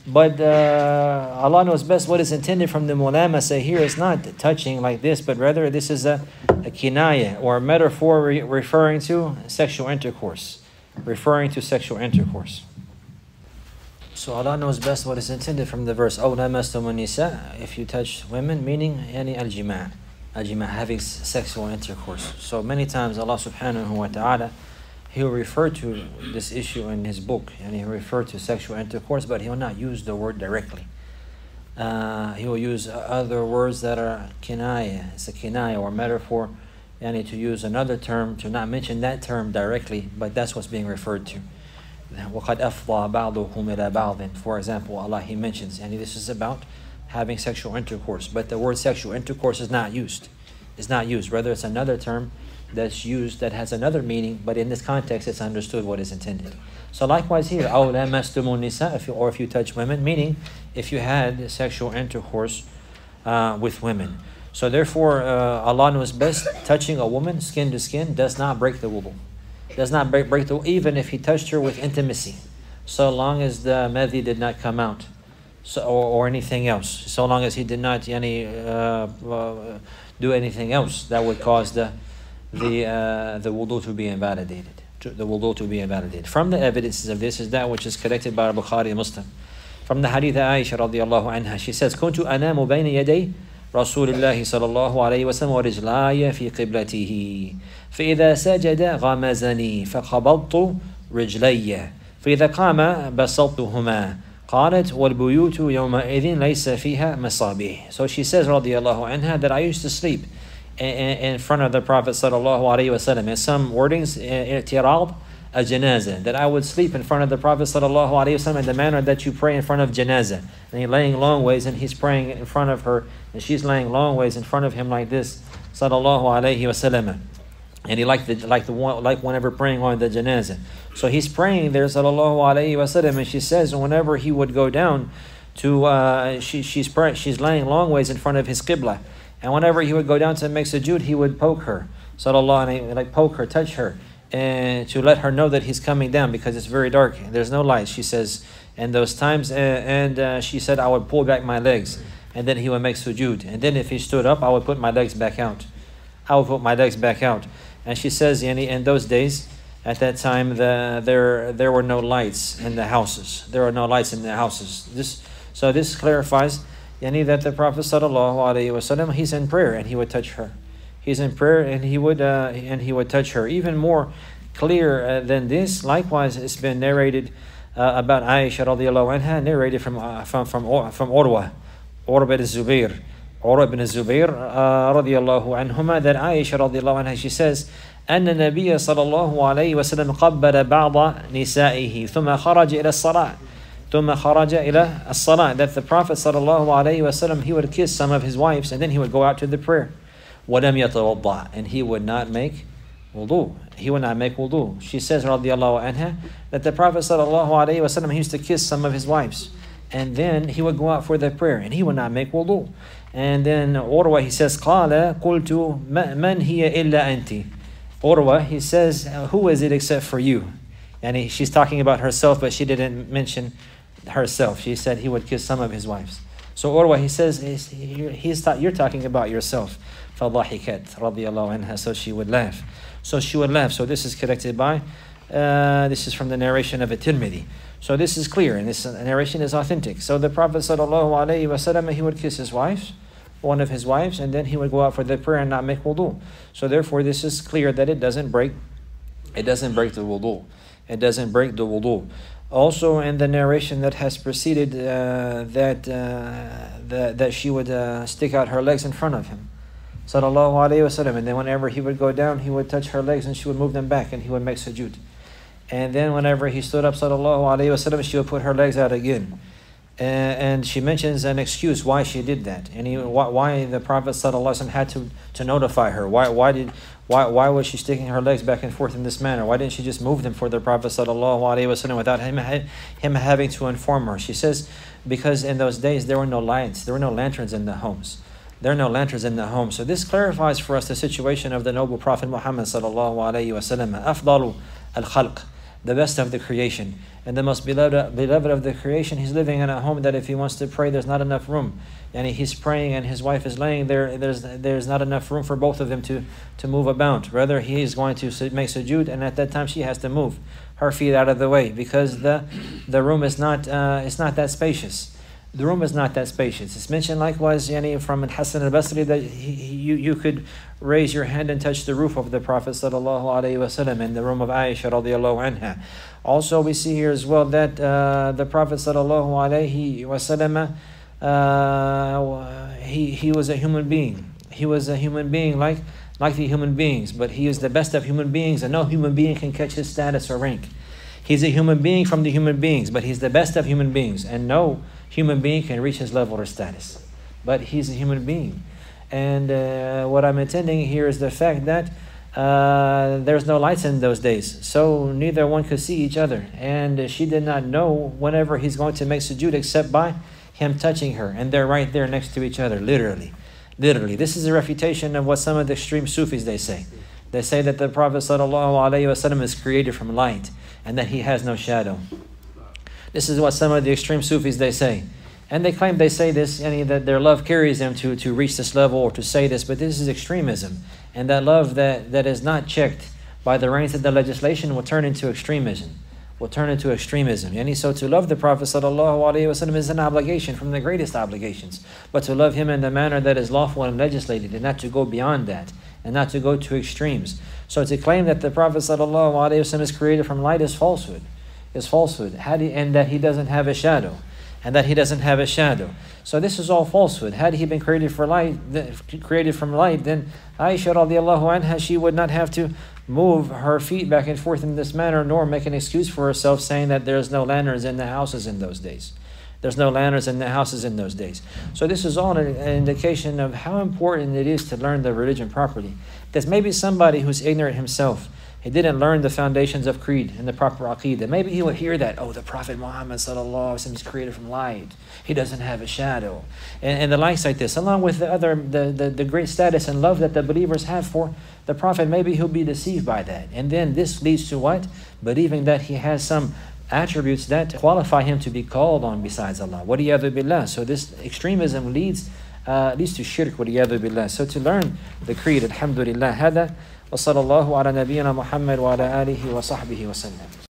But Allah knows best what is intended from the mulamasa here is not touching like this, but rather this is a kinaya or a metaphor referring to sexual intercourse. Referring to sexual intercourse. So Allah knows best what is intended from the verse. أَوْ لَمَسْتُمُ النِّسَاءَ, if you touch women, meaning yani al-jima'. Al-jima', having sexual intercourse. So many times Allah subhanahu wa ta'ala, He will refer to this issue in His book, and He will refer to sexual intercourse, but He will not use the word directly. He will use other words that are kinaya. It's a kinaya or metaphor, and to use another term, to not mention that term directly, but that's what's being referred to. وَقَدْ أَفْضَى بَعْضُهُمْ إِلَى بَعْضٍ. For example, Allah, He mentions, and this is about having sexual intercourse, but the word sexual intercourse is not used. It's not used. Rather, it's another term that's used that has another meaning, but in this context, it's understood what is intended. So likewise here, أَوْ لَمَسْتُمُ النِّسَاءَ, or if you touch women, meaning if you had sexual intercourse with women. So therefore, Allah knows best, touching a woman skin to skin does not break the wudu. Does not break the wudu, even if he touched her with intimacy, so long as the madhi did not come out, so or anything else, so long as he did not do anything else that would cause the wudu to be invalidated. The wudu to be invalidated. From the evidences of this is that which is collected by Bukhari and Muslim. From the hadith of Aisha radiallahu anha, she says, كنت أنام بين يدي رسول الله صلى الله عليه وسلم ورجلاي في قبلته فإذا سجد غمزني فقبضت رجلي فإذا قام بسطتهما قالت والبيوت يومئذ ليس فيها مصابيح. So she says رضي الله عنها that I used to sleep in front of the Prophet صلى الله عليه وسلم. In some wordings, اعتراض الجنازة, that I would sleep in front of the Prophet صلى الله عليه وسلم in the manner that you pray in front of janazah. And he's laying long ways and he's praying in front of her, and she's laying long ways in front of him like this, sallallahu alayhi wasallam. And he like whenever praying on the janazah. So he's praying there, sallallahu alayhi wasallam, and she says whenever he would go down to she's laying long ways in front of his qibla, and whenever he would go down to make sujood, he would poke her, sallallahu alayhi, like poke her, touch her, and to let her know that he's coming down because it's very dark. There's no light, she says, in those times. And she said, I would pull back my legs, and then he would make sujood. And then if he stood up, I would put my legs back out. And she says, in those days, at that time, there were no lights in the houses. So this clarifies, that the Prophet ﷺ, he's in prayer and he would touch her. He's in prayer and he would touch her. Even more clear than this, likewise, it's been narrated about Aisha radiallahu anha, narrated from Urwa bin Zubair radiallahu anhuma, that Aisha radiallahu anha, she says, أن النبي صلى الله عليه وسلم قبل بعض نسائه ثم خرج إلى الصلاة, that the Prophet صلى الله عليه وسلم, he would kiss some of his wives and then he would go out to the prayer. وَلَمْ يَتَوَضَّعْ, and he would not make wudu. She says, radiallahu anha, that the Prophet sallallahu alayhi wasallam, he used to kiss some of his wives, and then he would go out for the prayer, and he would not make wudu. And then Urwa, he says, قَالَ قُلْتُ مَنْ هِيَ إِلَّا أَنْتِ. Urwa, he says, who is it except for you? And she's talking about herself, but she didn't mention herself. She said he would kiss some of his wives. So Urwa, he says, you're talking about yourself. فَضَحِكَتْ رَضِيَ اللَّهُ عَنْهَا, so she would laugh. So this is collected by, this is from the narration of At-Tirmidhi. So this is clear, and this narration is authentic. So the Prophet ﷺ, he would kiss his wife, one of his wives, and then he would go out for the prayer and not make wudu. So therefore, this is clear that it doesn't break the wudu. Also, in the narration that has preceded, that she would stick out her legs in front of him, sallallahu alayhi wasallam, and then whenever he would go down, he would touch her legs and she would move them back and he would make sujood. And then whenever he stood up, sallallahu alayhi wasallam, she would put her legs out again. And she mentions an excuse why she did that, and why the Prophet sallallahu alayhi wasallam had to notify her. Why was she sticking her legs back and forth in this manner? Why didn't she just move them for the Prophet sallallahu alayhi wasallam without him having to inform her? She says, because in those days there were no lights, there were no lanterns in the homes. So this clarifies for us the situation of the noble Prophet Muhammad sallallahu alayhi wasallam, afdalu al-khalq, the best of the creation, and the most beloved of the creation. He's living in a home that if he wants to pray, there's not enough room. And he's praying and his wife is laying there. There's not enough room for both of them to move about. Rather, he is going to make sujood, and at that time she has to move her feet out of the way because the room is not it's not that spacious. The room is not that spacious. It's mentioned likewise from Hasan al-Basri that you could raise your hand and touch the roof of the Prophet sallallahu alaihi wasallam in the room of Aisha radiallahu anha. Also, we see here as well that the Prophet sallallahu alaihi wasallam he was a human being. He was a human being like the human beings, but he is the best of human beings, and no human being can catch his status or rank. He's a human being from the human beings, but he's the best of human beings, and no human being can reach his level or status. But he's a human being. And what I'm intending here is the fact that there's no lights in those days, so neither one could see each other. And she did not know whenever he's going to make sujood except by him touching her. And they're right there next to each other, literally. Literally. This is a refutation of what some of the extreme Sufis they say. They say that the Prophet ﷺ is created from light and that he has no shadow. This is what some of the extreme Sufis they say. And they claim they say this, that their love carries them to reach this level or to say this, but this is extremism. And that love that is not checked by the reins of the legislation will turn into extremism. So to love the Prophet ﷺ is an obligation from the greatest obligations. But to love him in the manner that is lawful and legislated, and not to go beyond that, and not to go to extremes. So to claim that the Prophet ﷺ is created from light is falsehood. And that he doesn't have a shadow. So this is all falsehood. Had he been created from light, then Aisha radiallahu anha, she would not have to move her feet back and forth in this manner, nor make an excuse for herself saying that there's no lanterns in the houses in those days. So this is all an indication of how important it is to learn the religion properly. There's maybe somebody who's ignorant himself. He didn't learn the foundations of creed and the proper aqeedah. Maybe he would hear that, the Prophet Muhammad sallallahu alaihi wasallam is created from light. He doesn't have a shadow. And the likes like this, along with the great status and love that the believers have for the Prophet, maybe he'll be deceived by that. And then this leads to what? Believing that he has some attributes that qualify him to be called on besides Allah. Waliyadu billah. So this extremism leads to shirk. Waliyadu billah. So to learn the creed, alhamdulillah, hada. وصلى الله على نبينا محمد وعلى آله وصحبه وسلم.